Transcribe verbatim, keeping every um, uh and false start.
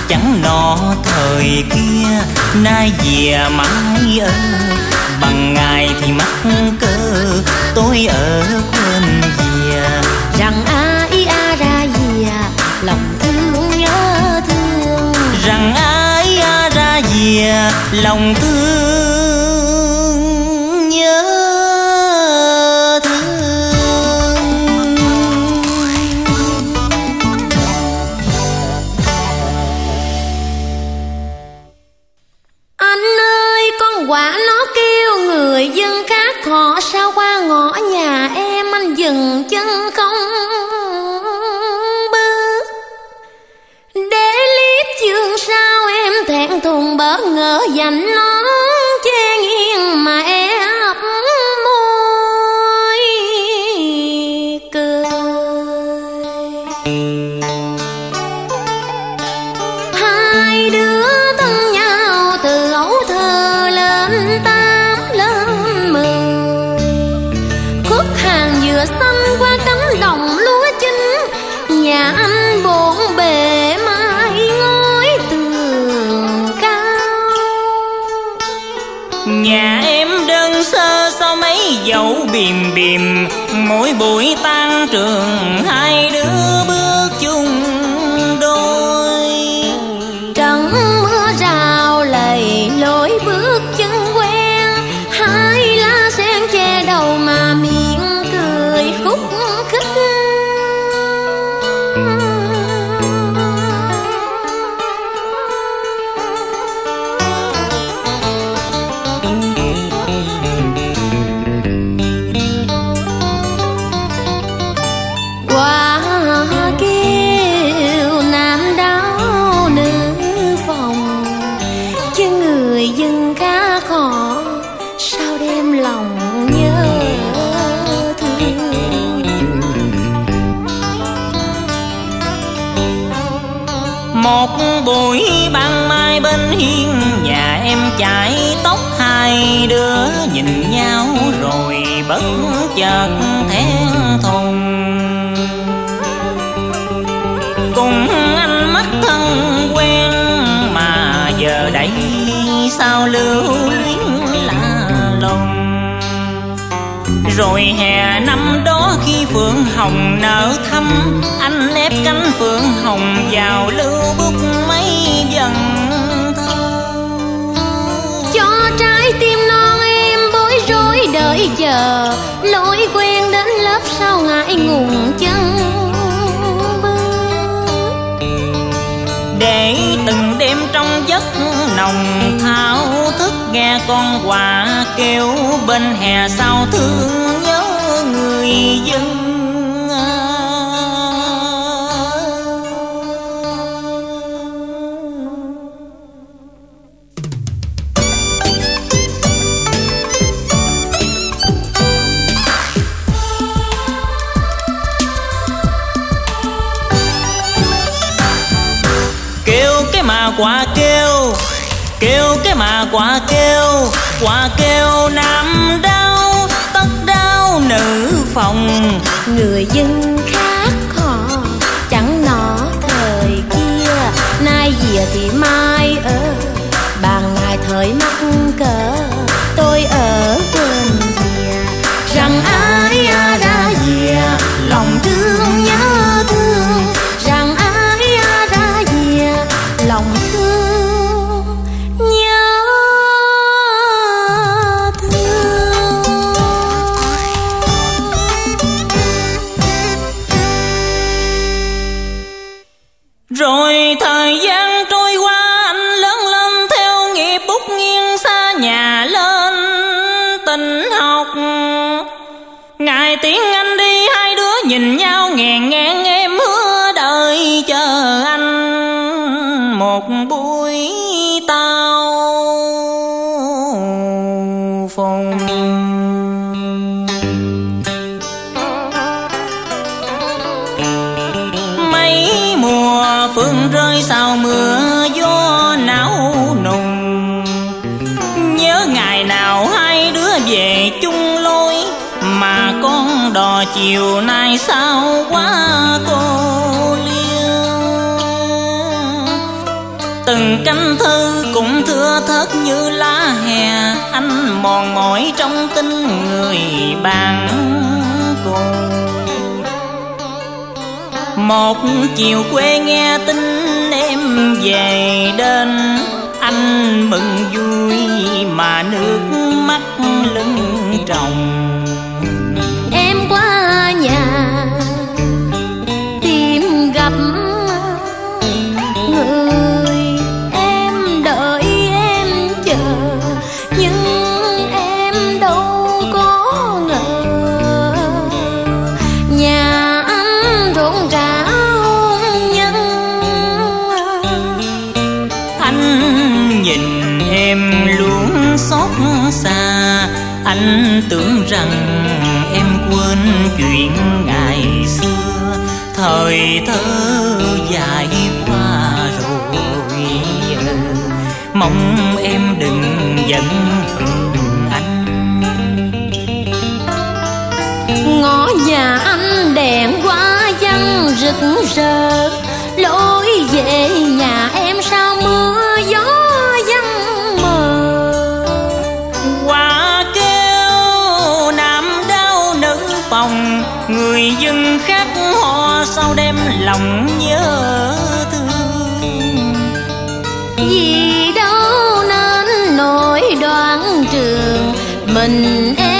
chẳng nọ thời kia, nay về mãi ơi. Bằng ngày thì mắc cỡ, tôi ở quên về. Rằng ai a ra về, lòng thương nhớ thương. Rằng ai a ra về, lòng thương nhớ thương. Anh ơi, con quả nó kêu người dân khác họ sao qua ngõ nhà em, anh dừng chân không bước. Để liếp dương sao em thẹn thùng bỡ ngỡ dành nó che nghiêng mà ép môi cười. Hai đứa thân nhau từ ấu thơ lên tám lên mười, khuất hàng dừa xanh qua cánh đồng lúa chín. Nhà anh bốn bề mái ngói tường cao, nhà em đơn sơ sau mấy dấu bìm bìm. Mỗi buổi tan trường hai đứa bước chung đôi. trận mưa rào lầy lối bước chân quen. Hai lá sen che đầu mà miệng cười khúc khích. Qua kêu nam đáo nữ phòng, chứ người dân khác họ sao đem lòng nhớ thương. Một buổi ban mai bên hiên nhà em chải tóc, hai đứa nhìn nhau rồi bất chợt thẹn thùng. Cùng ánh mắt thân quen mà giờ đây sao lưu luyến lạ lùng. Rồi hè năm đó khi phượng hồng nở thắm, anh ép cánh phượng hồng vào lưu bút mấy dần thơ. Cho trái tim non em bối rối đợi chờ, lối quen đến lớp sau ngại ngùng chân bước. Để từng đêm trong giấc nồng thao thức nghe con quạ kêu bên hè sao thương nhớ người dân. Mà quả kêu, kêu cái mà quả kêu, quả kêu nam đau, tất đau nữ phòng. Người dân khác họ chẳng nọ thời kia, nay về thì mai ở. Bàn ngày thời mắc cỡ, tôi ở quên về. Rằng ai a ra về, lòng thương nhớ thương. Rằng ai a ra về, lòng thương nhớ thương. Rồi thời gian trôi qua, anh lớn lên theo nghiệp bút nghiêng xa nhà lên tình học. Ngày tiễn anh đi hai đứa nhìn nhau nghẹn ngang, em hứa đợi chờ anh một buổi tao phùng. Mấy mùa phương rơi sau mưa gió não nùng, nhớ ngày nào hai đứa về chung lối. Mà con đò chiều nay sao quá cô liêu. Từng canh thư cũng thưa thớt như lá hè, anh mòn mỏi trong tình người bạn cùng. Một chiều quê nghe tin em về đến, anh mừng vui mà nước mắt lưng tròng. Em qua nhà tìm gặp người em đợi em chờ, nhưng em đâu có ngờ nhà anh rộn rã hôn nhân. Anh nhìn em luôn xót xa, anh tưởng rằng em quên chuyện ngày xưa. Thời thơ dài qua rồi, mong em đừng giận hờn anh. Ngõ nhà anh đèn quá văng rực rỡ, lối về nhà em sao mưa gió văng mờ. Qua kêu nam đau nữ phòng, người dân khác họ sao đem lòng nhớ thương. Vì đâu nên nỗi đoán trường mình em